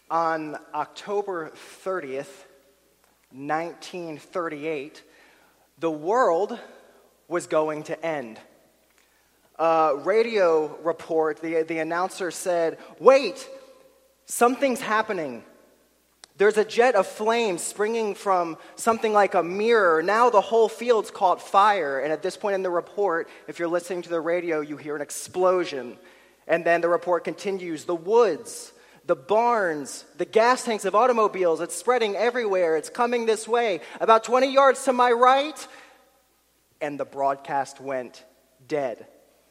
On October 30th, 1938, the world was going to end. Radio report, the announcer said, "Wait, something's happening. There's a jet of flames springing from something like a mirror. Now the whole field's caught fire." And at this point in the report, if you're listening to the radio, you hear an explosion. And then the report continues, "The woods, the barns, the gas tanks of automobiles, it's spreading everywhere. It's coming this way. About 20 yards to my right." And the broadcast went dead.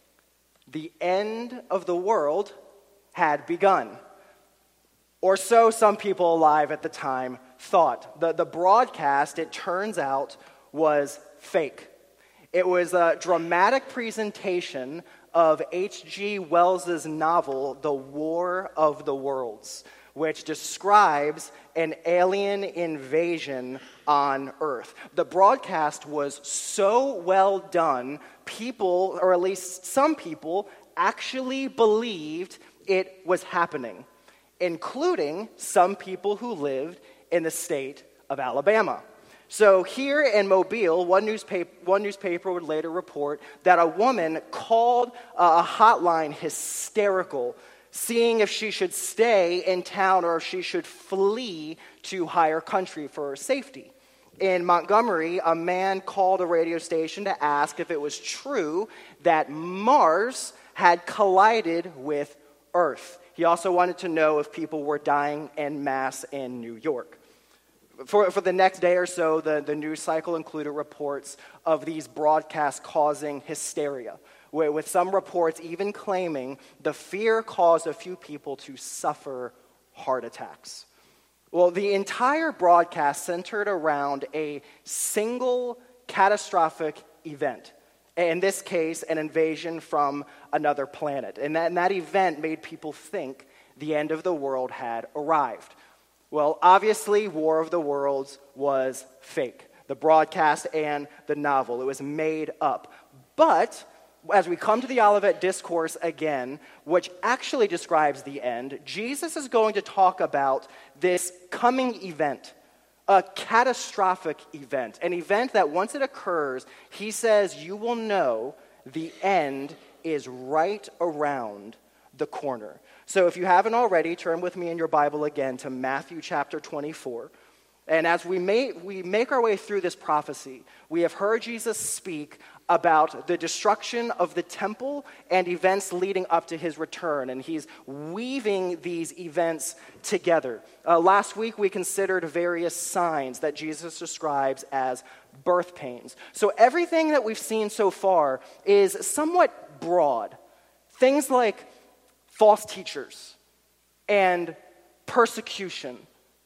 The end of the world had begun. Or so some people alive at the time thought. The broadcast, it turns out, was fake. It was a dramatic presentation of H.G. Wells's novel, The War of the Worlds, which describes an alien invasion on Earth. The broadcast was so well done, people, or at least some people, actually believed it was happening, including some people who lived in the state of Alabama. So here in Mobile, one newspaper would later report that a woman called a hotline hysterical, seeing if she should stay in town or if she should flee to higher country for her safety. In Montgomery, a man called a radio station to ask if it was true that Mars had collided with Earth. He also wanted to know if people were dying en masse in New York. For the next day or so, the news cycle included reports of these broadcasts causing hysteria, with some reports even claiming the fear caused a few people to suffer heart attacks. Well, the entire broadcast centered around a single catastrophic event. In this case, an invasion from another planet. And that event made people think the end of the world had arrived. Well, obviously, War of the Worlds was fake. The broadcast and the novel. It was made up. But as we come to the Olivet Discourse again, which actually describes the end, Jesus is going to talk about this coming event, a catastrophic event, an event that once it occurs, he says you will know the end is right around the corner. So if you haven't already, turn with me in your Bible again to Matthew chapter 24. And as we make our way through this prophecy, we have heard Jesus speak about the destruction of the temple and events leading up to his return. And he's weaving these events together. Last week, we considered various signs that Jesus describes as birth pains. So everything that we've seen so far is somewhat broad. Things like false teachers and persecution,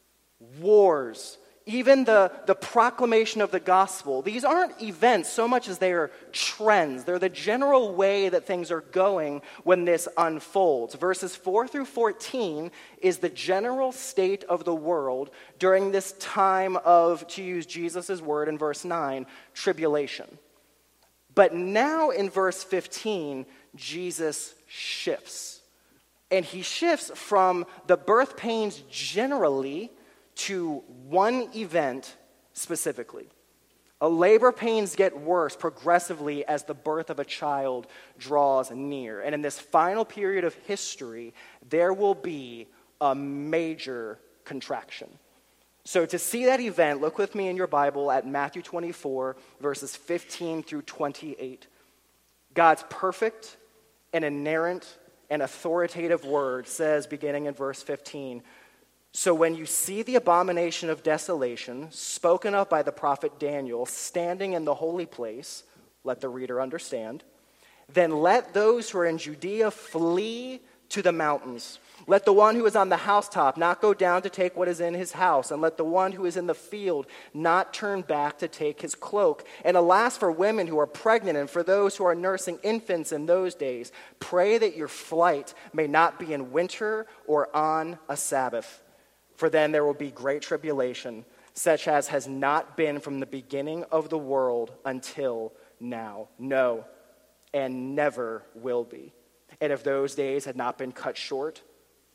wars, even the proclamation of the gospel. These aren't events so much as they are trends. They're the general way that things are going when this unfolds. Verses 4 through 14 is the general state of the world during this time of, to use Jesus' word in verse 9, tribulation. But now in verse 15, Jesus shifts. And he shifts from the birth pains generally to one event specifically. Labor pains get worse progressively as the birth of a child draws near. And in this final period of history, there will be a major contraction. So to see that event, look with me in your Bible at Matthew 24, verses 15 through 28. God's perfect and inerrant and authoritative word says, beginning in verse 15, "So when you see the abomination of desolation, spoken of by the prophet Daniel, standing in the holy place," let the reader understand, "then let those who are in Judea flee to the mountains. Let the one who is on the housetop not go down to take what is in his house, and let the one who is in the field not turn back to take his cloak. And alas for women who are pregnant and for those who are nursing infants in those days. Pray that your flight may not be in winter or on a Sabbath. For then there will be great tribulation, such as has not been from the beginning of the world until now. No, and never will be. And if those days had not been cut short,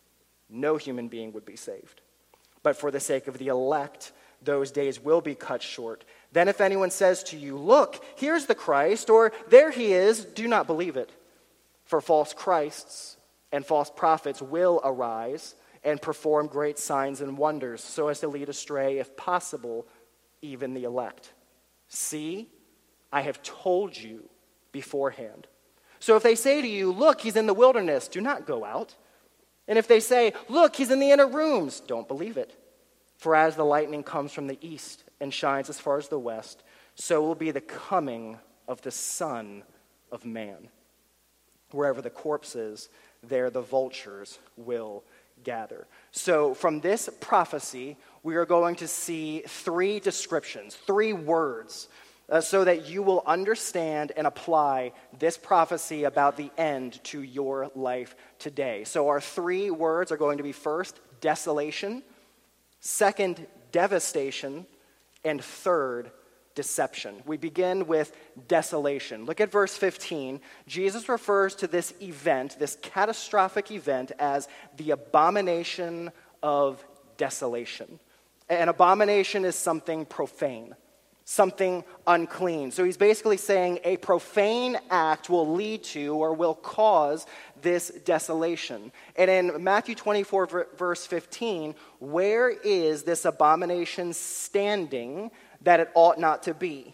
no human being would be saved. But for the sake of the elect, those days will be cut short. Then if anyone says to you, 'Look, here's the Christ,' or 'There he is,' do not believe it. For false Christs and false prophets will arise and perform great signs and wonders, so as to lead astray, if possible, even the elect. See, I have told you beforehand. So if they say to you, 'Look, he's in the wilderness,' do not go out. And if they say, 'Look, he's in the inner rooms,' don't believe it. For as the lightning comes from the east and shines as far as the west, so will be the coming of the Son of Man. Wherever the corpse is, there the vultures will gather." So from this prophecy, we are going to see three descriptions, three words, so that you will understand and apply this prophecy about the end to your life today. So our three words are going to be: first, desolation; second, devastation; and third, deception. We begin with desolation. Look at verse 15. Jesus refers to this event, this catastrophic event, as the abomination of desolation. An abomination is something profane, something unclean. So he's basically saying a profane act will lead to or will cause this desolation. And in Matthew 24, verse 15, where is this abomination standing that it ought not to be?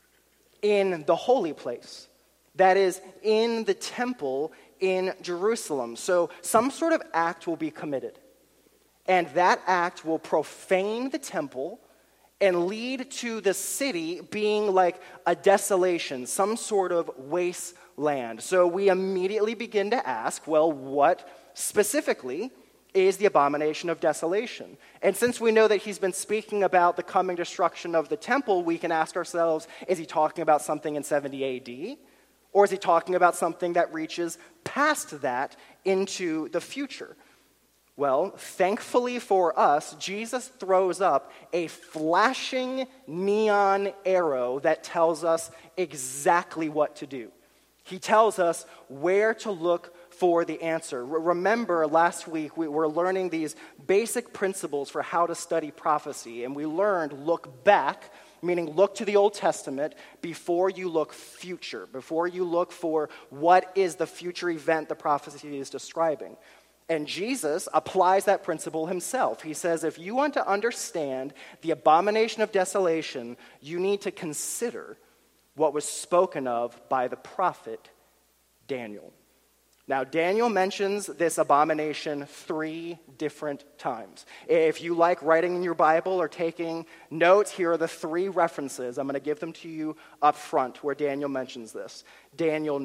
In the holy place. That is, in the temple in Jerusalem. So some sort of act will be committed. And that act will profane the temple and lead to the city being like a desolation, some sort of wasteland. So we immediately begin to ask, well, what specifically is the abomination of desolation? And since we know that he's been speaking about the coming destruction of the temple, we can ask ourselves, is he talking about something in 70 AD? Or is he talking about something that reaches past that into the future? Well, thankfully for us, Jesus throws up a flashing neon arrow that tells us exactly what to do. He tells us where to look for the answer. Remember, last week we were learning these basic principles for how to study prophecy, and we learned look back, meaning look to the Old Testament before you look future, before you look for what is the future event the prophecy is describing. And Jesus applies that principle himself. He says, if you want to understand the abomination of desolation, you need to consider what was spoken of by the prophet Daniel. Now, Daniel mentions this abomination 3 different times. If you like writing in your Bible or taking notes, here are the 3 references. I'm going to give them to you up front where Daniel mentions this. Daniel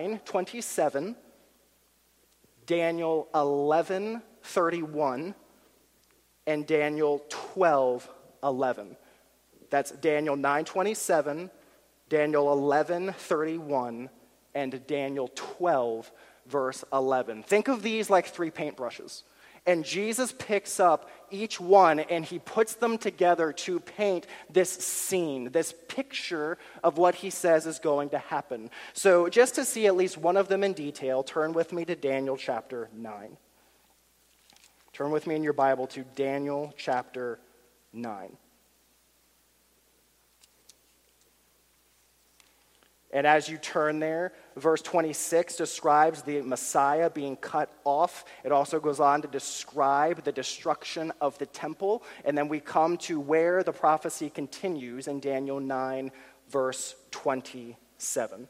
9:27, Daniel 11:31, and Daniel 12:11. That's Daniel 9:27, Daniel 11:31, and Daniel 12, verse 11. Think of these like 3 paintbrushes. And Jesus picks up each one and he puts them together to paint this scene, this picture of what he says is going to happen. So just to see at least one of them in detail, turn with me to Daniel chapter 9. Turn with me in your Bible to Daniel chapter 9. And as you turn there, verse 26 describes the Messiah being cut off. It also goes on to describe the destruction of the temple. And then we come to where the prophecy continues in Daniel 9, verse 27.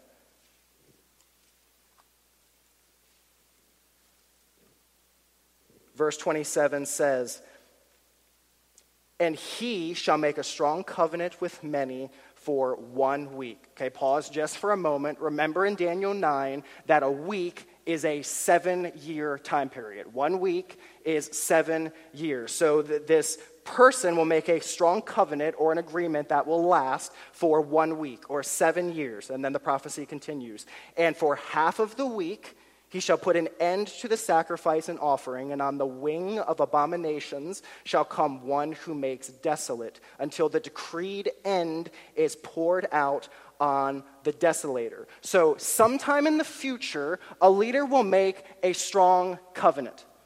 Verse 27 says, "And he shall make a strong covenant with many for 1 week." Okay, pause just for a moment. Remember in Daniel 9 that a week is a 7-year time period. 1 week is 7 years. So this person will make a strong covenant or an agreement that will last for 1 week or 7 years. And then the prophecy continues. "And for half of the week, he shall put an end to the sacrifice and offering, and on the wing of abominations shall come one who makes desolate, until the decreed end is poured out on the desolator." So sometime in the future, a leader will make a strong covenant.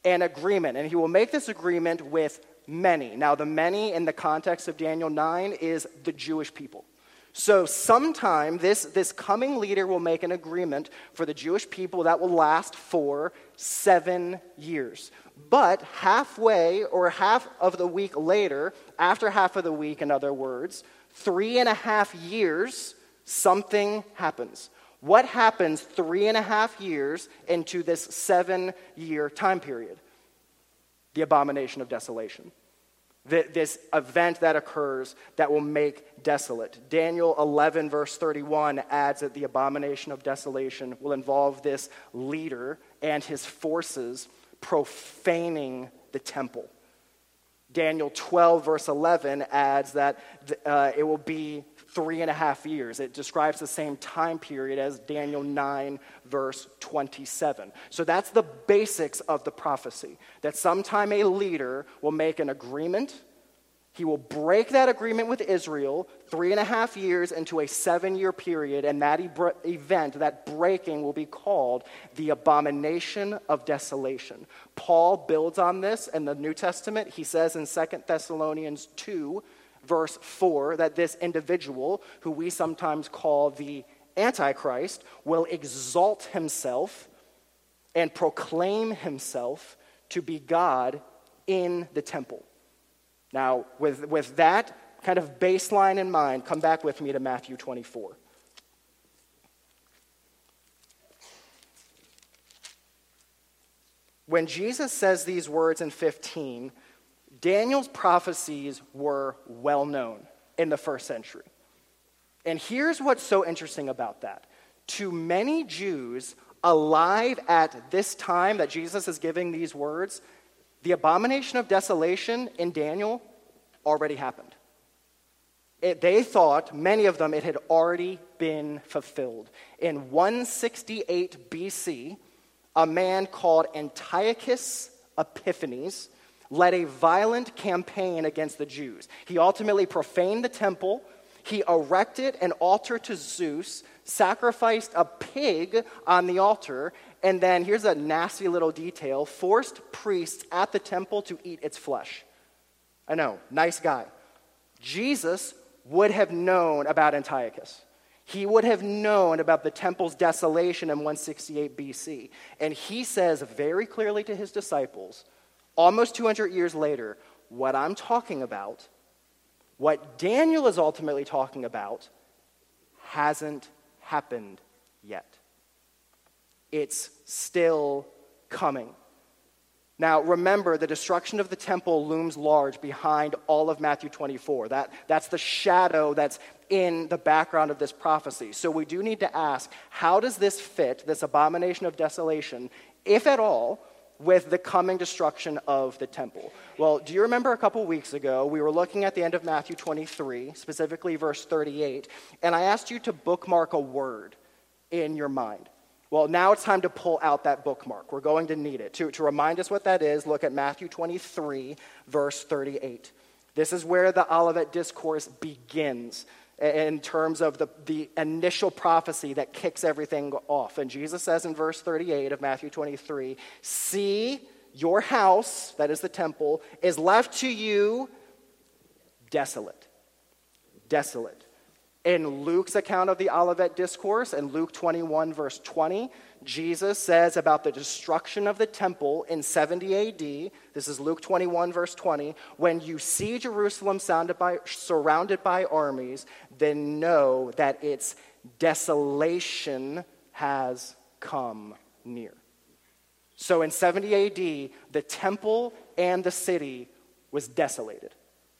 an agreement. And he will make this agreement with many. Now, the many in the context of Daniel 9 is the Jewish people. So sometime this coming leader will make an agreement for the Jewish people that will last for 7 years. But halfway or half of the week later, after half of the week, in other words, 3.5 years, something happens. What happens 3.5 years into this 7-year time period? The abomination of desolation. This event that occurs that will make desolate. Daniel 11, verse 31 adds that the abomination of desolation will involve this leader and his forces profaning the temple. Daniel 12, verse 11 adds that it will be 3.5 years. It describes the same time period as Daniel 9, verse 27. So that's the basics of the prophecy, that sometime a leader will make an agreement. He will break that agreement with Israel 3.5 years into a 7-year period, and that event, that breaking, will be called the abomination of desolation. Paul builds on this in the New Testament. He says in 2 Thessalonians 2, verse 4, that this individual, who we sometimes call the Antichrist, will exalt himself and proclaim himself to be God in the temple. Now, with that kind of baseline in mind, come back with me to Matthew 24. When Jesus says these words in 15, Daniel's prophecies were well known in the first century. And here's what's so interesting about that. To many Jews alive at this time that Jesus is giving these words, the abomination of desolation in Daniel already happened. They thought, many of them, it had already been fulfilled. In 168 BC, a man called Antiochus Epiphanes led a violent campaign against the Jews. He ultimately profaned the temple. He erected an altar to Zeus, sacrificed a pig on the altar, and then, here's a nasty little detail, forced priests at the temple to eat its flesh. I know, nice guy. Jesus would have known about Antiochus. He would have known about the temple's desolation in 168 BC. And he says very clearly to his disciples, almost 200 years later, what I'm talking about, what Daniel is ultimately talking about, hasn't happened yet. It's still coming. Now, remember, the destruction of the temple looms large behind all of Matthew 24. That's the shadow that's in the background of this prophecy. So we do need to ask, how does this fit, this abomination of desolation, if at all, with the coming destruction of the temple? Well, do you remember a couple weeks ago, we were looking at the end of Matthew 23, specifically verse 38, and I asked you to bookmark a word in your mind. Well, now it's time to pull out that bookmark. We're going to need it. To remind us what that is, look at Matthew 23, verse 38. This is where the Olivet Discourse begins in terms of the initial prophecy that kicks everything off. And Jesus says in verse 38 of Matthew 23, "See, your house," that is the temple, "is left to you desolate." Desolate. In Luke's account of the Olivet Discourse, in Luke 21, verse 20, Jesus says about the destruction of the temple in 70 AD, this is Luke 21, verse 20, "When you see Jerusalem surrounded by armies, then know that its desolation has come near." So in 70 AD, the temple and the city was desolated.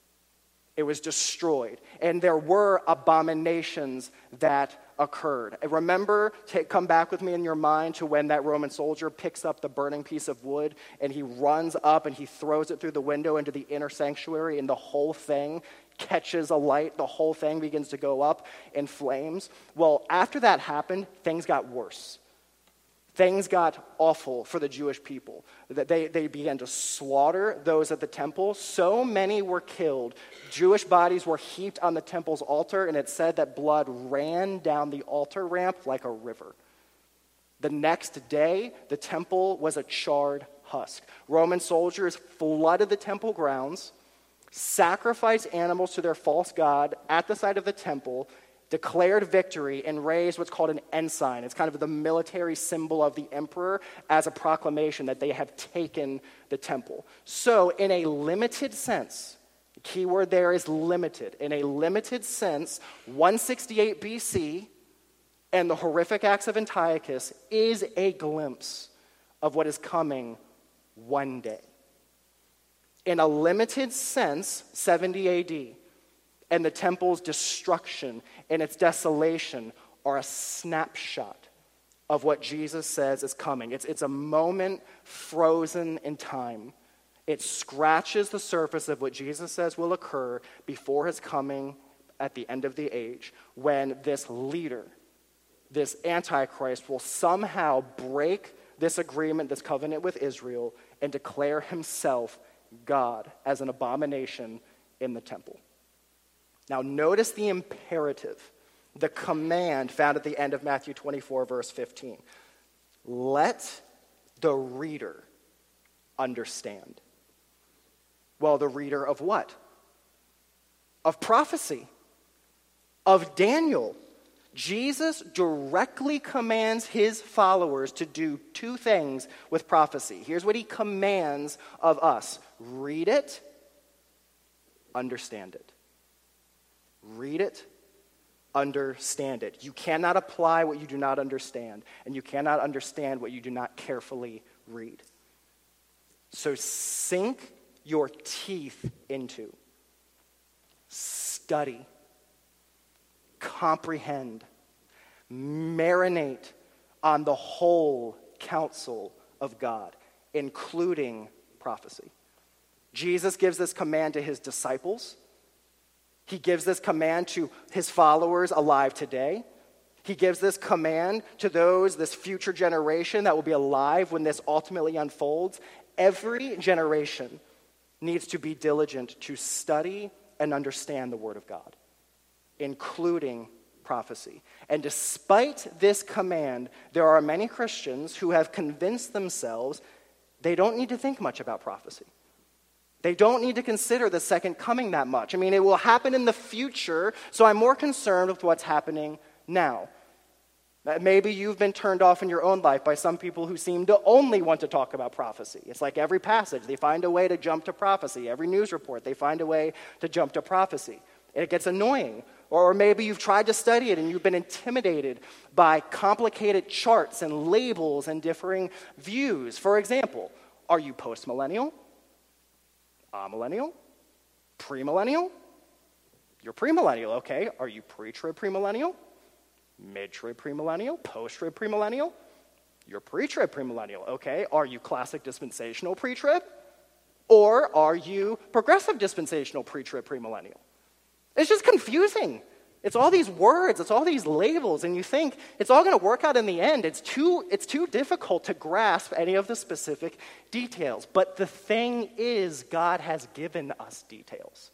It was destroyed. And there were abominations that occurred. Remember, come back with me in your mind to when that Roman soldier picks up the burning piece of wood and he runs up and he throws it through the window into the inner sanctuary, and the whole thing catches alight. The whole thing begins to go up in flames. Well, after that happened, things got worse. Things got awful for the Jewish people. They began to slaughter those at the temple. So many were killed. Jewish bodies were heaped on the temple's altar, and it said that blood ran down the altar ramp like a river. The next day, the temple was a charred husk. Roman soldiers flooded the temple grounds, sacrificed animals to their false god at the site of the temple, declared victory, and raised what's called an ensign. It's kind of the military symbol of the emperor as a proclamation that they have taken the temple. So in a limited sense, the key word there is limited. In a limited sense, 168 BC and the horrific acts of Antiochus is a glimpse of what is coming one day. In a limited sense, 70 AD, and the temple's destruction and its desolation are a snapshot of what Jesus says is coming. It's a moment frozen in time. It scratches the surface of what Jesus says will occur before his coming at the end of the age, when this leader, this Antichrist, will somehow break this agreement, this covenant with Israel, and declare himself God as an abomination in the temple. Now notice the imperative, the command found at the end of Matthew 24, verse 15. Let the reader understand. Well, the reader of what? Of prophecy, of Daniel. Jesus directly commands his followers to do two things with prophecy. Here's what he commands of us. Read it, understand it. Read it, understand it. You cannot apply what you do not understand, and you cannot understand what you do not carefully read. So sink your teeth into, study, comprehend, marinate on the whole counsel of God, including prophecy. Jesus gives this command to his disciples. He gives this command to his followers alive today. He gives this command to this future generation that will be alive when this ultimately unfolds. Every generation needs to be diligent to study and understand the Word of God, including prophecy. And despite this command, there are many Christians who have convinced themselves they don't need to think much about prophecy. They don't need to consider the second coming that much. I mean, it will happen in the future, so I'm more concerned with what's happening now. Maybe you've been turned off in your own life by some people who seem to only want to talk about prophecy. It's like every passage, they find a way to jump to prophecy. Every news report, they find a way to jump to prophecy. And it gets annoying. Or maybe you've tried to study it and you've been intimidated by complicated charts and labels and differing views. For example, are you post-millennial? Amillennial? Premillennial? You're premillennial, okay. Are you pre-trib premillennial? Mid-trib premillennial? Post-trib premillennial? You're pre-trib premillennial, okay. Are you classic dispensational pre-trib? Or are you progressive dispensational pre-trib premillennial? It's just confusing. It's all these words, it's all these labels, and you think it's all going to work out in the end. It's too difficult to grasp any of the specific details. But the thing is, God has given us details.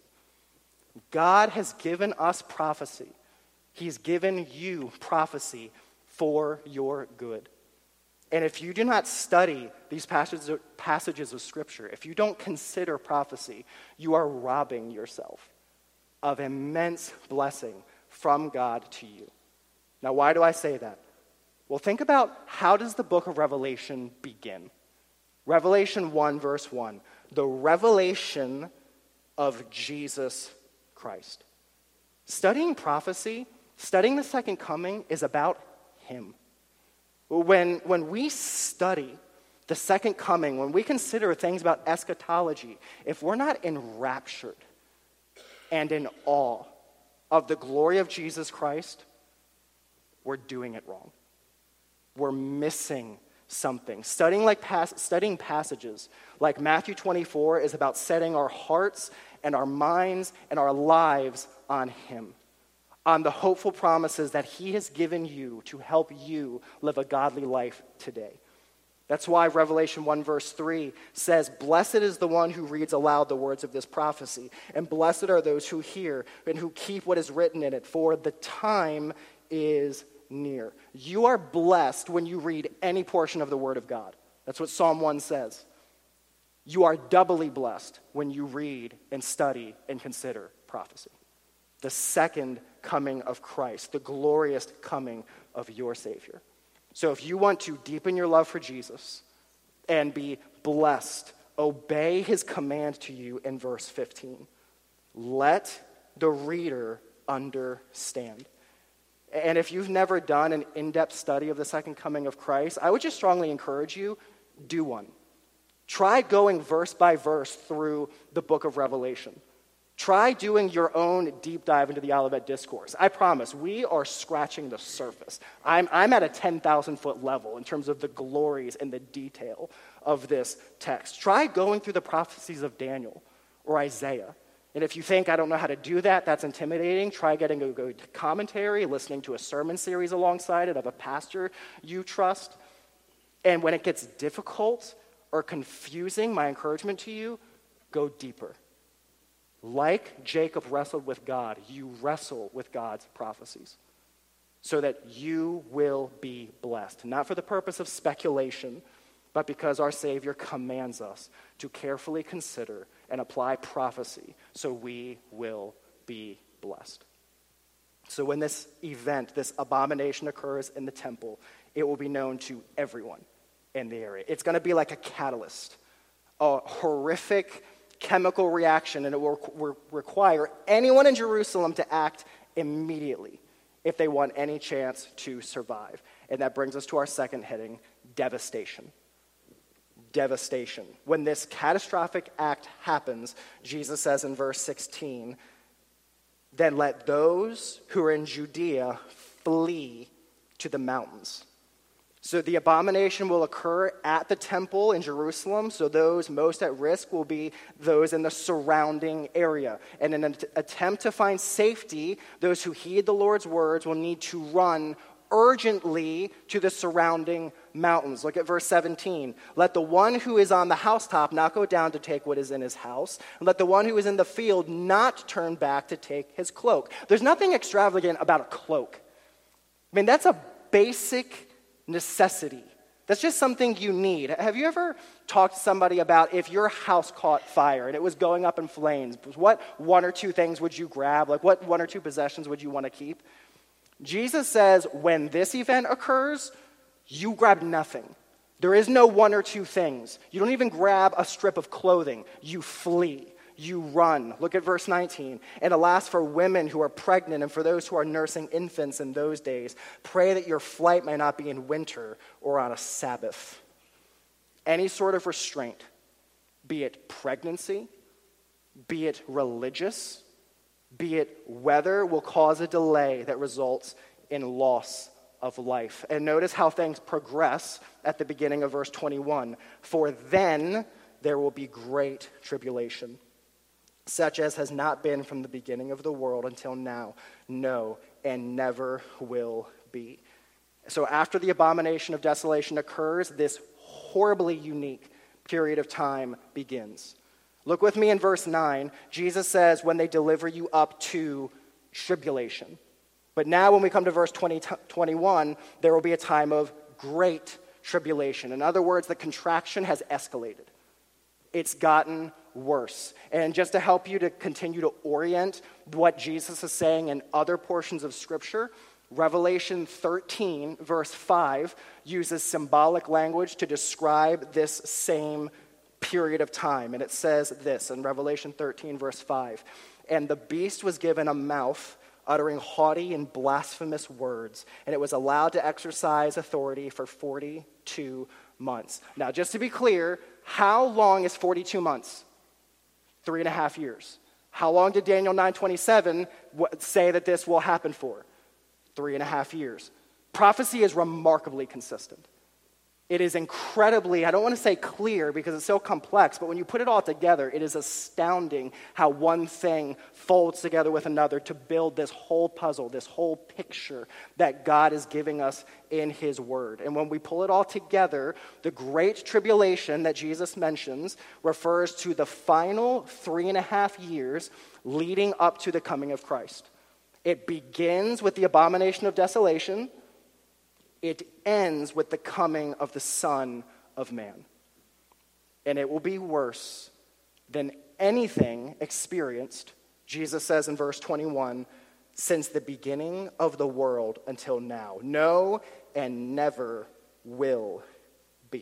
God has given us prophecy. He's given you prophecy for your good. And if you do not study these passages of Scripture, if you don't consider prophecy, you are robbing yourself of immense blessing from God to you. Now, why do I say that? Well, think about, how does the book of Revelation begin? Revelation 1, verse 1, the revelation of Jesus Christ. Studying prophecy, studying the second coming, is about him. When we study the second coming, when we consider things about eschatology, if we're not enraptured and in awe of the glory of Jesus Christ, we're doing it wrong. We're missing something. Studying passages like Matthew 24 is about setting our hearts and our minds and our lives on him, on the hopeful promises that he has given you to help you live a godly life today. That's why Revelation 1 verse 3 says, "Blessed is the one who reads aloud the words of this prophecy, and blessed are those who hear and who keep what is written in it, for the time is near." You are blessed when you read any portion of the Word of God. That's what Psalm 1 says. You are doubly blessed when you read and study and consider prophecy. The second coming of Christ, the glorious coming of your Savior. So if you want to deepen your love for Jesus and be blessed, obey his command to you in verse 15. Let the reader understand. And if you've never done an in-depth study of the second coming of Christ, I would just strongly encourage you, do one. Try going verse by verse through the book of Revelation. Try doing your own deep dive into the Olivet Discourse. I promise, we are scratching the surface. I'm at a 10,000-foot level in terms of the glories and the detail of this text. Try going through the prophecies of Daniel or Isaiah. And if you think, I don't know how to do that, that's intimidating, try getting a good commentary, listening to a sermon series alongside it of a pastor you trust. And when it gets difficult or confusing, my encouragement to you, go deeper. Like Jacob wrestled with God, you wrestle with God's prophecies so that you will be blessed, not for the purpose of speculation, but because our Savior commands us to carefully consider and apply prophecy so we will be blessed. So when this event, this abomination occurs in the temple, it will be known to everyone in the area. It's going to be like a catalyst, a horrific chemical reaction, and it will require anyone in Jerusalem to act immediately if they want any chance to survive. And that brings us to our second heading, devastation. Devastation. When this catastrophic act happens, Jesus says in verse 16, then let those who are in Judea flee to the mountains. So the abomination will occur at the temple in Jerusalem, so those most at risk will be those in the surrounding area. And in an attempt to find safety, those who heed the Lord's words will need to run urgently to the surrounding mountains. Look at verse 17. Let the one who is on the housetop not go down to take what is in his house, and let the one who is in the field not turn back to take his cloak. There's nothing extravagant about a cloak. I mean, that's a basic necessity. That's just something you need. Have you ever talked to somebody about if your house caught fire and it was going up in flames, what one or two things would you grab? Like what one or two possessions would you want to keep? Jesus says when this event occurs, you grab nothing. There is no one or two things. You don't even grab a strip of clothing. You flee. You run. Look at verse 19. And alas, for women who are pregnant and for those who are nursing infants in those days, pray that your flight may not be in winter or on a Sabbath. Any sort of restraint, be it pregnancy, be it religious, be it weather, will cause a delay that results in loss of life. And notice how things progress at the beginning of verse 21. For then there will be great tribulation, such as has not been from the beginning of the world until now, no, and never will be. So after the abomination of desolation occurs, this horribly unique period of time begins. Look with me in verse 9. Jesus says, when they deliver you up to tribulation. But now when we come to verse 21, there will be a time of great tribulation. In other words, the contraction has escalated. It's gotten worse. And just to help you to continue to orient what Jesus is saying in other portions of Scripture, Revelation 13, verse 5, uses symbolic language to describe this same period of time. And it says this in Revelation 13, verse 5, and the beast was given a mouth uttering haughty and blasphemous words, and it was allowed to exercise authority for 42 months. Now, just to be clear, how long is 42 months? 3.5 years. How long did Daniel 9:27 say that this will happen for? 3.5 years. Prophecy is remarkably consistent. It is incredibly, I don't want to say clear because it's so complex, but when you put it all together, it is astounding how one thing folds together with another to build this whole puzzle, this whole picture that God is giving us in his word. And when we pull it all together, the great tribulation that Jesus mentions refers to the final 3.5 years leading up to the coming of Christ. It begins with the abomination of desolation. It ends with the coming of the Son of Man. and it will be worse than anything experienced, Jesus says in verse 21, since the beginning of the world until now. No, and never will be.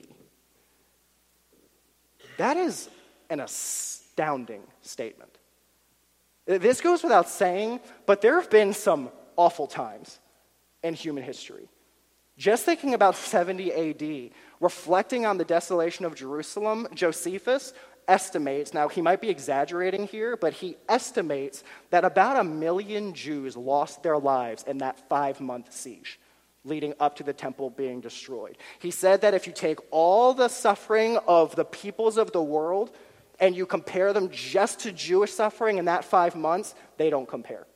That is an astounding statement. This goes without saying, but there have been some awful times in human history. Just thinking about 70 AD, reflecting on the desolation of Jerusalem, Josephus estimates, now he might be exaggerating here, but he estimates that about 1 million Jews lost their lives in that 5-month siege leading up to the temple being destroyed. He said that if you take all the suffering of the peoples of the world and you compare them just to Jewish suffering in that 5 months, they don't compare.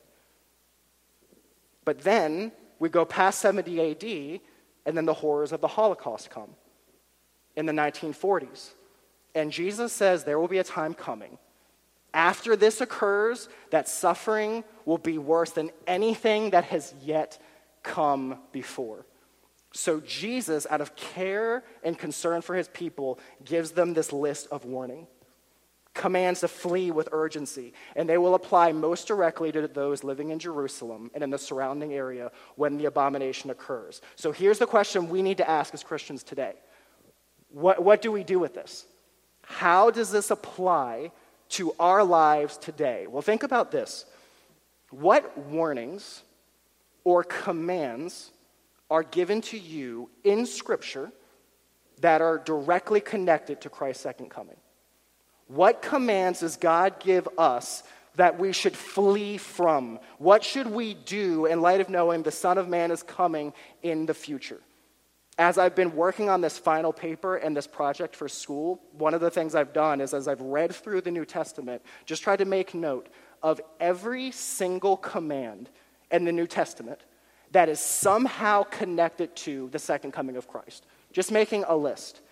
But then we go past 70 AD, and then the horrors of the Holocaust come in the 1940s. And Jesus says there will be a time coming after this occurs that suffering will be worse than anything that has yet come before. So Jesus, out of care and concern for his people, gives them this list of warning, commands to flee with urgency, and they will apply most directly to those living in Jerusalem and in the surrounding area when the abomination occurs. So here's the question we need to ask as Christians today. What do we do with this? How does this apply to our lives today? Well, think about this. What warnings or commands are given to you in Scripture that are directly connected to Christ's second coming? What commands does God give us that we should flee from? What should we do in light of knowing the Son of Man is coming in the future? As I've been working on this final paper and this project for school, one of the things I've done is as I've read through the New Testament, just tried to make note of every single command in the New Testament that is somehow connected to the second coming of Christ. Just making a list.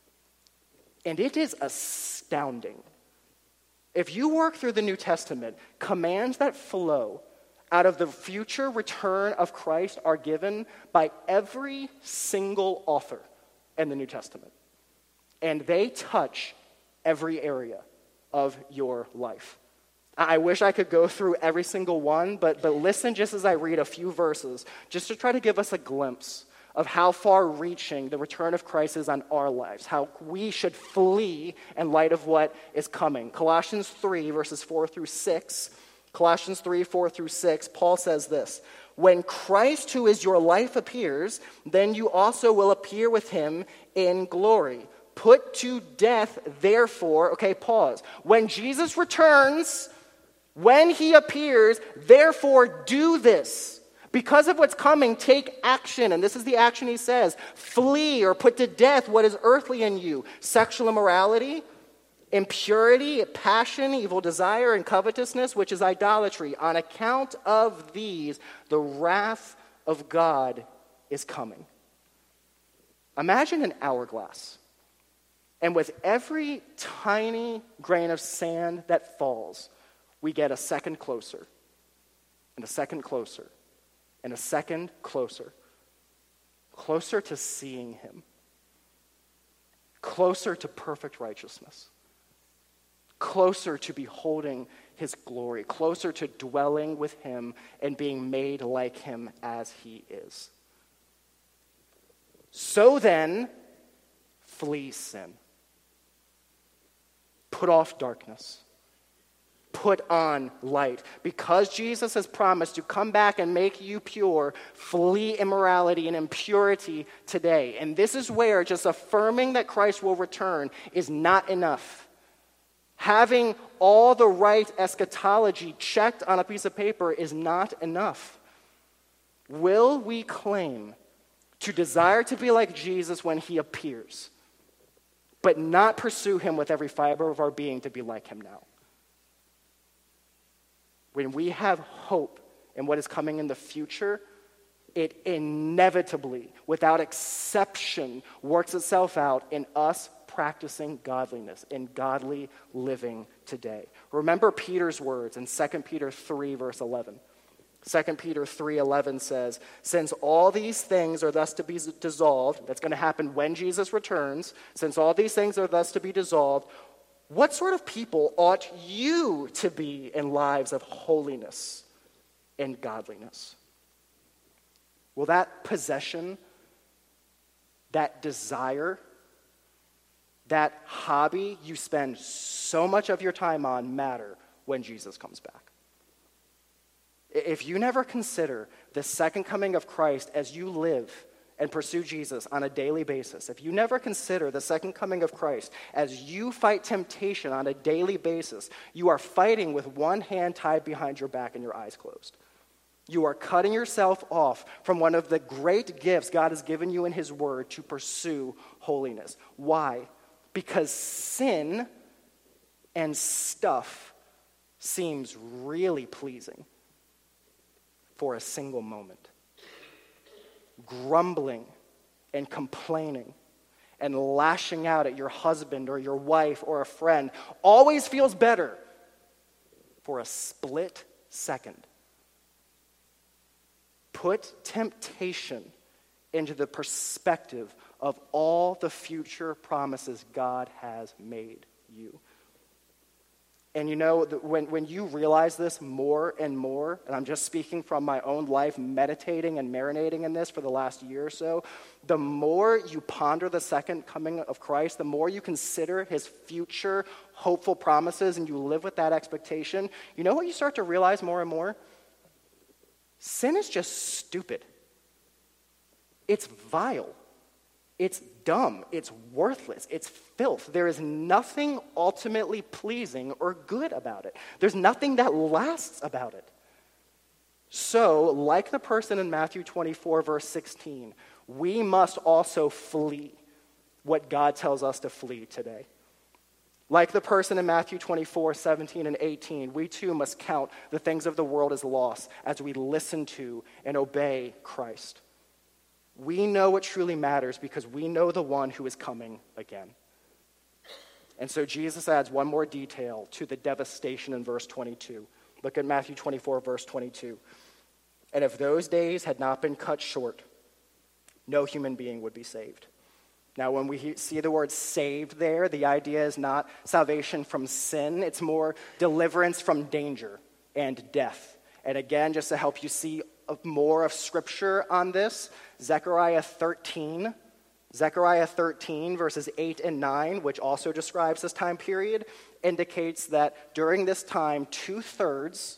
And it is astounding. If you work through the New Testament, commands that flow out of the future return of Christ are given by every single author in the New Testament. And they touch every area of your life. I wish I could go through every single one, but listen just as I read a few verses, just to try to give us a glimpse of how far-reaching the return of Christ is on our lives, how we should flee in light of what is coming. Colossians 3, verses 4 through 6, Colossians 3, 4 through 6, Paul says this, "When Christ, who is your life, appears, then you also will appear with him in glory. Put to death, therefore," okay, pause. When Jesus returns, when he appears, therefore do this. Because of what's coming, take action. And this is the action he says. Flee or put to death what is earthly in you. Sexual immorality, impurity, passion, evil desire, and covetousness, which is idolatry. On account of these, the wrath of God is coming. Imagine an hourglass. And with every tiny grain of sand that falls, we get a second closer, and a second closer, and a second closer. Closer to seeing him. Closer to perfect righteousness. Closer to beholding his glory. Closer to dwelling with him and being made like him as he is. So then, flee sin. Put off darkness. Put on light. Because Jesus has promised to come back and make you pure, flee immorality and impurity today. And this is where just affirming that Christ will return is not enough. Having all the right eschatology checked on a piece of paper is not enough. Will we claim to desire to be like Jesus when he appears, but not pursue him with every fiber of our being to be like him now? When we have hope in what is coming in the future, it inevitably, without exception, works itself out in us practicing godliness, in godly living today. Remember Peter's words in 2 Peter 3, verse 11. 2 Peter 3:11 says, since all these things are thus to be dissolved, that's going to happen when Jesus returns, since all these things are thus to be dissolved, what sort of people ought you to be in lives of holiness and godliness? Will that possession, that desire, that hobby you spend so much of your time on matter when Jesus comes back? If you never consider the second coming of Christ as you live and pursue Jesus on a daily basis, if you never consider the second coming of Christ as you fight temptation on a daily basis, you are fighting with one hand tied behind your back and your eyes closed. You are cutting yourself off from one of the great gifts God has given you in his word to pursue holiness. Why? Because sin and stuff seems really pleasing for a single moment. Grumbling and complaining and lashing out at your husband or your wife or a friend always feels better for a split second. Put temptation into the perspective of all the future promises God has made you. And you know, when you realize this more and more, and I'm just speaking from my own life, meditating and marinating in this for the last year or so, the more you ponder the second coming of Christ, the more you consider his future hopeful promises and you live with that expectation, you know what you start to realize more and more? Sin is just stupid. It's vile. It's dumb. It's worthless. It's filth. There is nothing ultimately pleasing or good about it. There's nothing that lasts about it. So, like the person in Matthew 24, verse 16, we must also flee what God tells us to flee today. Like the person in Matthew 24, 17 and 18, we too must count the things of the world as loss as we listen to and obey Christ. We know what truly matters because we know the one who is coming again. And so Jesus adds one more detail to the devastation in verse 22. Look at Matthew 24, verse 22. And if those days had not been cut short, no human being would be saved. Now, when we see the word saved there, the idea is not salvation from sin. It's more deliverance from danger and death. And again, just to help you see more of Scripture on this, Zechariah 13, verses 8 and 9, which also describes this time period, indicates that during this time, two-thirds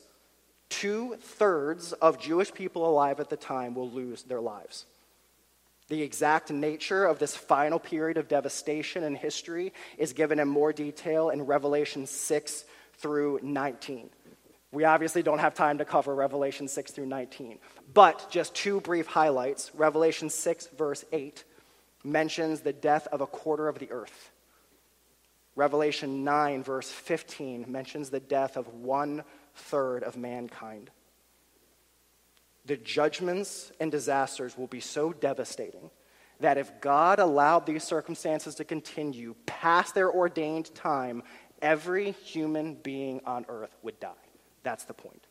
of Jewish people alive at the time will lose their lives. The exact nature of this final period of devastation in history is given in more detail in Revelation 6 through 19. We obviously don't have time to cover Revelation 6 through 19, but just two brief highlights. Revelation 6, verse 8, mentions the death of a quarter of the earth. Revelation 9, verse 15, mentions the death of 1/3 of mankind. The judgments and disasters will be so devastating that if God allowed these circumstances to continue past their ordained time, every human being on earth would die. That's the point.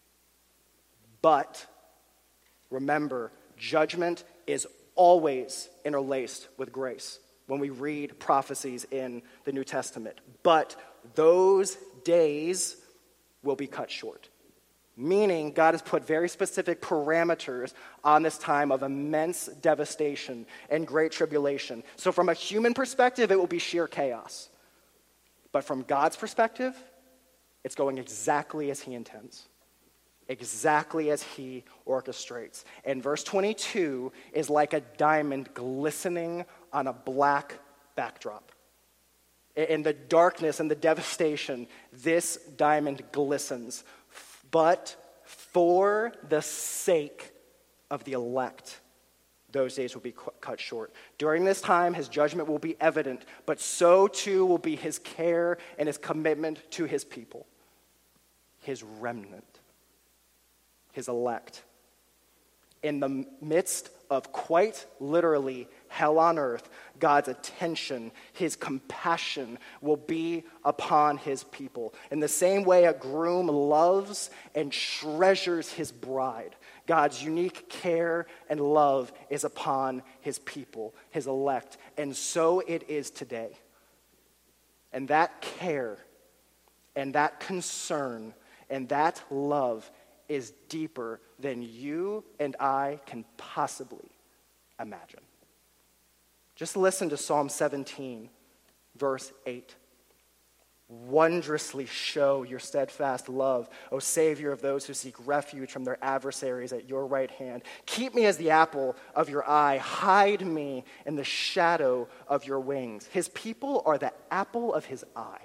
But remember, judgment is always interlaced with grace when we read prophecies in the New Testament. But those days will be cut short. Meaning God has put very specific parameters on this time of immense devastation and great tribulation. So from a human perspective, it will be sheer chaos. But from God's perspective, it's going exactly as he intends, exactly as he orchestrates. And verse 22 is like a diamond glistening on a black backdrop. In the darkness and the devastation, this diamond glistens. But for the sake of the elect, those days will be cut short. During this time, his judgment will be evident, but so too will be his care and his commitment to his people, his remnant, his elect. In the midst of quite literally hell on earth, God's attention, his compassion will be upon his people. In the same way a groom loves and treasures his bride, God's unique care and love is upon his people, his elect. And so it is today. And that care and that concern and that love is deeper than you and I can possibly imagine. Just listen to Psalm 17, verse 8. Wondrously show your steadfast love, O Savior of those who seek refuge from their adversaries at your right hand. Keep me as the apple of your eye. Hide me in the shadow of your wings. His people are the apple of his eye,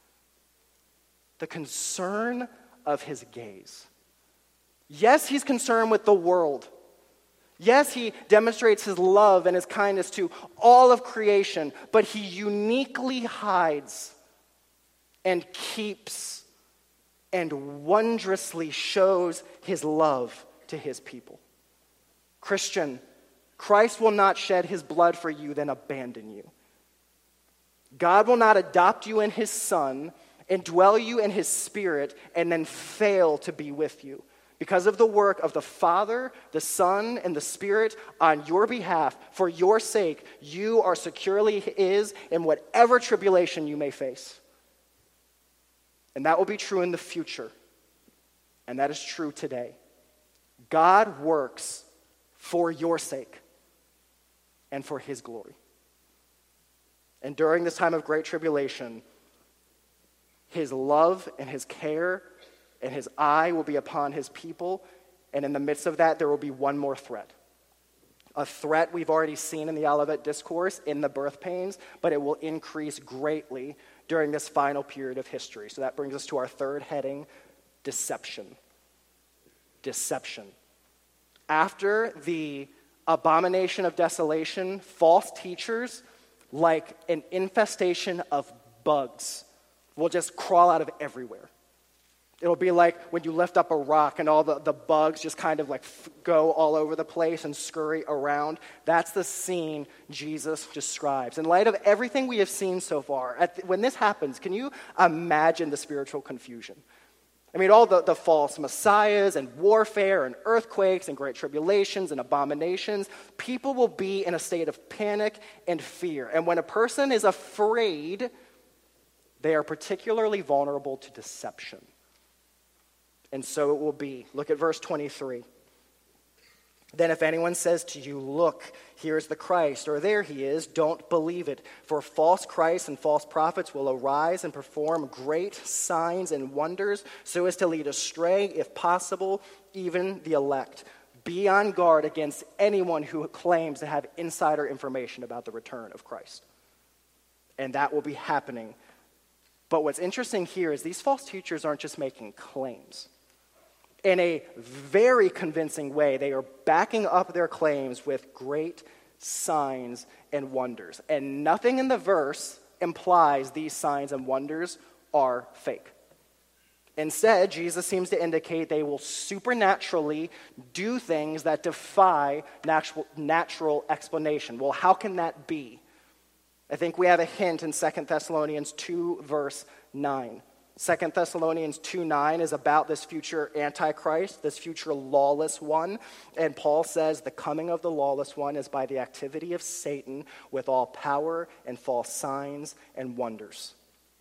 the concern of his gaze. Yes, he's concerned with the world. Yes, he demonstrates his love and his kindness to all of creation, but he uniquely hides and keeps and wondrously shows his love to his people. Christian, Christ will not shed his blood for you, then abandon you. God will not adopt you in his Son, indwell you in his Spirit, and then fail to be with you. Because of the work of the Father, the Son, and the Spirit on your behalf, for your sake, you are securely his in whatever tribulation you may face. And that will be true in the future. And that is true today. God works for your sake and for his glory. And during this time of great tribulation, his love and his care and his eye will be upon his people. And in the midst of that, there will be one more threat. A threat we've already seen in the Olivet Discourse in the birth pains, but it will increase greatly during this final period of history. So that brings us to our third heading, deception. Deception. After the abomination of desolation, false teachers, like an infestation of bugs, will just crawl out of everywhere. It'll be like when you lift up a rock and all the bugs just kind of like go all over the place and scurry around. That's the scene Jesus describes. In light of everything we have seen so far, when this happens, can you imagine the spiritual confusion? I mean, all the false messiahs and warfare and earthquakes and great tribulations and abominations, people will be in a state of panic and fear. And when a person is afraid, they are particularly vulnerable to deception. And so it will be. Look at verse 23. Then if anyone says to you, look, here's the Christ, or there he is, don't believe it. For false Christs and false prophets will arise and perform great signs and wonders so as to lead astray, if possible, even the elect. Be on guard against anyone who claims to have insider information about the return of Christ. And that will be happening. But what's interesting here is these false teachers aren't just making claims. In a very convincing way, they are backing up their claims with great signs and wonders. And nothing in the verse implies these signs and wonders are fake. Instead, Jesus seems to indicate they will supernaturally do things that defy natural explanation. Well, how can that be? I think we have a hint in 2 Thessalonians 2, verse 9. 2 Thessalonians 2:9 is about this future Antichrist, this future lawless one. And Paul says the coming of the lawless one is by the activity of Satan with all power and false signs and wonders.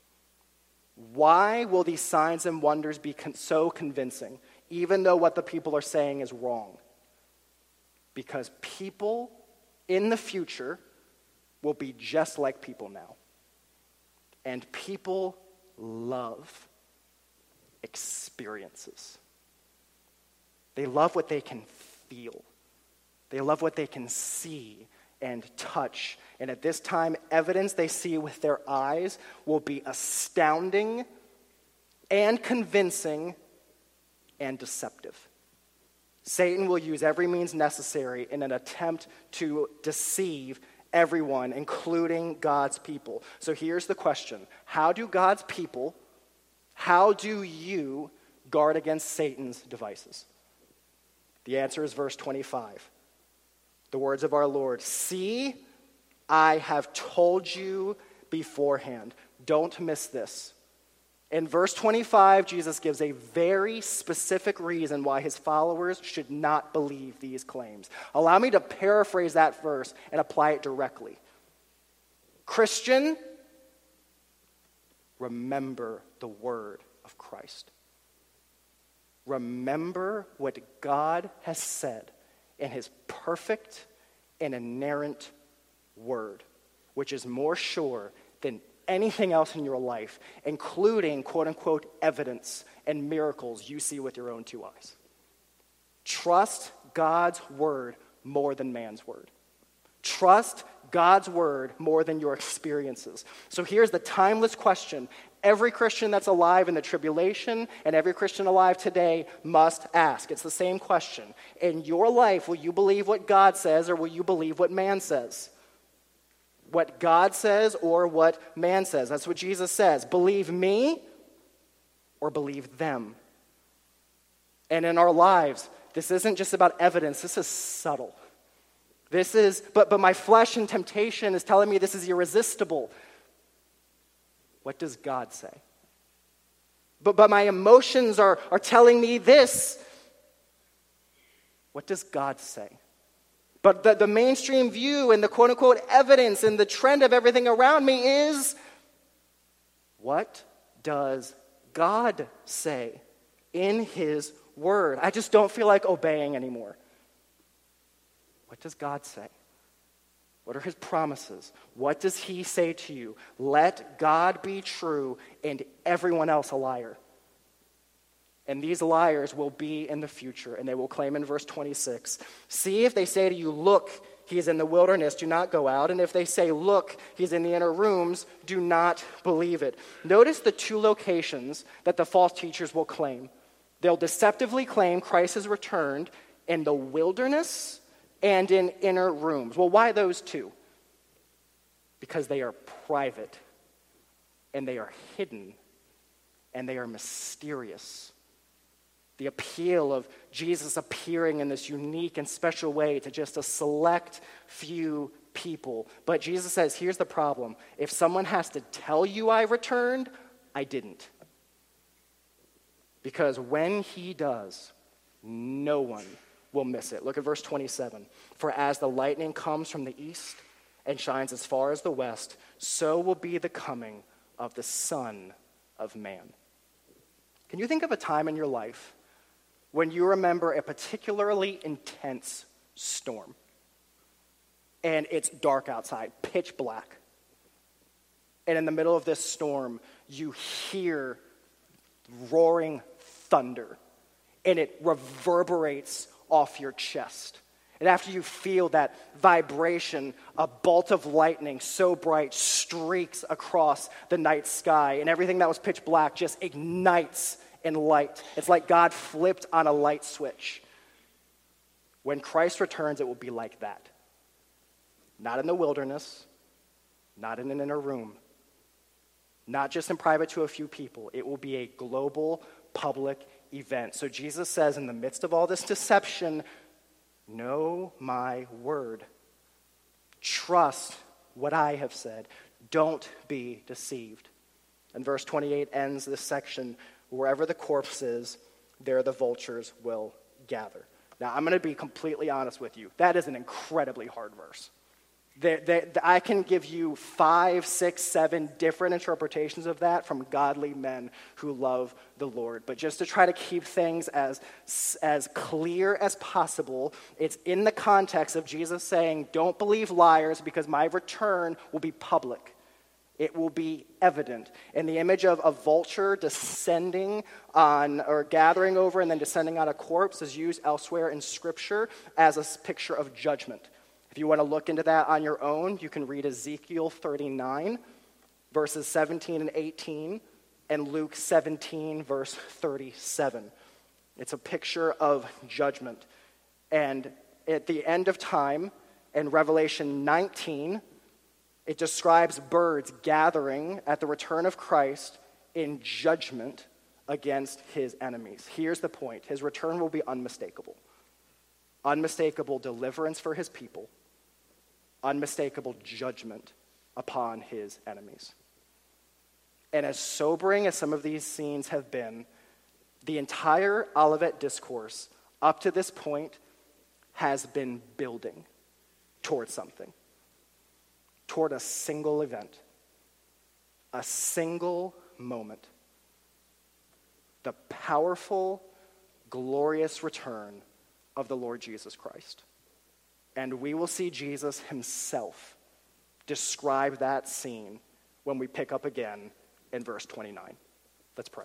Why will these signs and wonders be so convincing, even though what the people are saying is wrong? Because people in the future will be just like people now. And people love experiences. They love what they can feel. They love what they can see and touch. And at this time, evidence they see with their eyes will be astounding and convincing and deceptive. Satan will use every means necessary in an attempt to deceive everyone, including God's people. So here's the question. How do God's people, how do you guard against Satan's devices? The answer is verse 25. The words of our Lord, "See, I have told you beforehand." Don't miss this. In verse 25, Jesus gives a very specific reason why his followers should not believe these claims. Allow me to paraphrase that verse and apply it directly. Christian, remember the word of Christ. Remember what God has said in his perfect and inerrant word, which is more sure than anything else in your life, including quote-unquote evidence and miracles you see with your own two eyes. Trust God's word more than man's word. Trust God's word more than your experiences. So here's the timeless question every Christian that's alive in the tribulation and every Christian alive today must ask. It's the same question. In your life, will you believe what God says or will you believe what man says? What God says or what man says. That's what Jesus says. Believe me or believe them. And in our lives, this isn't just about evidence. This is subtle. This is, but my flesh and temptation is telling me this is irresistible. What does God say? But my emotions are telling me this. What does God say? But the mainstream view and the quote-unquote evidence and the trend of everything around me is, what does God say in his word? I just don't feel like obeying anymore. What does God say? What are his promises? What does he say to you? Let God be true and everyone else a liar. And these liars will be in the future, and they will claim in verse 26, "See, if they say to you, 'Look, he is in the wilderness,' do not go out. And if they say, 'Look, he's in the inner rooms,' do not believe it." Notice the two locations that the false teachers will claim. They'll deceptively claim Christ has returned in the wilderness and in inner rooms. Well, why those two? Because they are private, and they are hidden, and they are mysterious. The appeal of Jesus appearing in this unique and special way to just a select few people. But Jesus says, here's the problem. If someone has to tell you I returned, I didn't. Because when he does, no one will miss it. Look at verse 27. "For as the lightning comes from the east and shines as far as the west, so will be the coming of the Son of Man." Can you think of a time in your life when you remember a particularly intense storm and it's dark outside, pitch black, and in the middle of this storm, you hear roaring thunder and it reverberates off your chest? And after you feel that vibration, a bolt of lightning so bright streaks across the night sky, and everything that was pitch black just ignites in light. It's like God flipped on a light switch. When Christ returns, it will be like that. Not in the wilderness, not in an inner room, not just in private to a few people. It will be a global, public event. So Jesus says, in the midst of all this deception, know my word. Trust what I have said. Don't be deceived. And verse 28 ends this section, "Wherever the corpse is, there the vultures will gather." Now, I'm going to be completely honest with you. That is an incredibly hard verse. I can give you 5, 6, 7 different interpretations of that from godly men who love the Lord. But just to try to keep things as clear as possible, it's in the context of Jesus saying, don't believe liars because my return will be public. It will be evident. And the image of a vulture descending on, or gathering over and then descending on a corpse is used elsewhere in Scripture as a picture of judgment. If you want to look into that on your own, you can read Ezekiel 39, verses 17 and 18, and Luke 17, verse 37. It's a picture of judgment. And at the end of time, in Revelation 19, it describes birds gathering at the return of Christ in judgment against his enemies. Here's the point. His return will be unmistakable. unmistakable deliverance for his people, unmistakable judgment upon his enemies. And as sobering as some of these scenes have been, the entire Olivet discourse up to this point has been building toward something, toward a single event, a single moment, the powerful, glorious return of the Lord Jesus Christ. And we will see Jesus himself describe that scene when we pick up again in verse 29. Let's pray.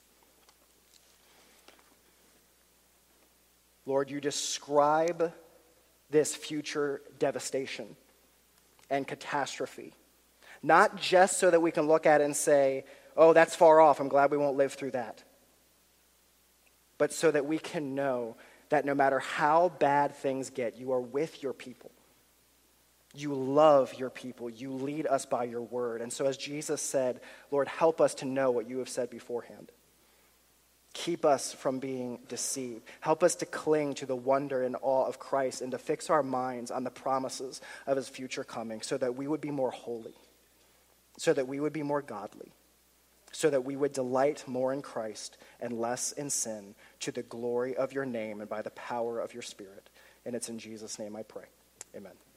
Lord, you describe this future devastation and catastrophe, not just so that we can look at it and say, oh, that's far off, I'm glad we won't live through that, but so that we can know that no matter how bad things get, you are with your people. You love your people. You lead us by your word. And so as Jesus said, Lord, help us to know what you have said beforehand. Keep us from being deceived. Help us to cling to the wonder and awe of Christ and to fix our minds on the promises of his future coming so that we would be more holy, so that we would be more godly, so that we would delight more in Christ and less in sin, to the glory of your name and by the power of your Spirit. And it's in Jesus' name I pray. Amen.